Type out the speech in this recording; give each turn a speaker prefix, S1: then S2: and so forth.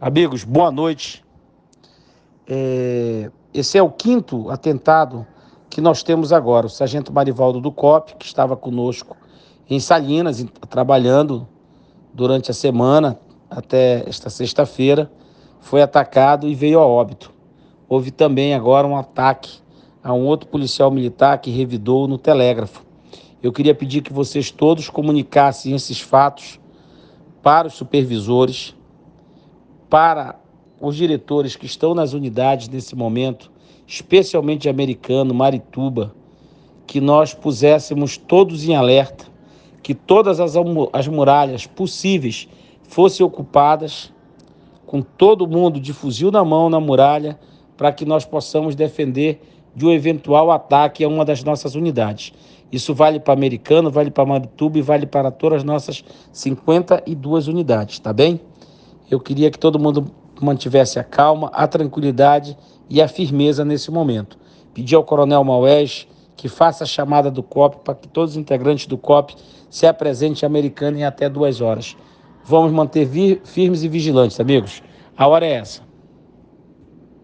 S1: Amigos, boa noite. Esse é o quinto atentado que nós temos agora. O sargento Marivaldo do COP, que estava conosco em Salinas, trabalhando durante a semana até esta sexta-feira, foi atacado e veio a óbito. Houve também agora um ataque a um outro policial militar que revidou no telégrafo. Eu queria pedir que vocês todos comunicassem esses fatos para os supervisores, para os diretores que estão nas unidades nesse momento, especialmente Americano, Marituba, que nós puséssemos todos em alerta, que todas as muralhas possíveis fossem ocupadas, com todo mundo de fuzil na mão na muralha, para que nós possamos defender de um eventual ataque a uma das nossas unidades. Isso vale para Americano, vale para Marituba e vale para todas as nossas 52 unidades, tá bem? Eu queria que todo mundo mantivesse a calma, a tranquilidade e a firmeza nesse momento. Pedi ao Coronel Maués que faça a chamada do COP para que todos os integrantes do COP se apresentem Americano em até 2 horas. Vamos manter firmes e vigilantes, amigos. A hora é essa.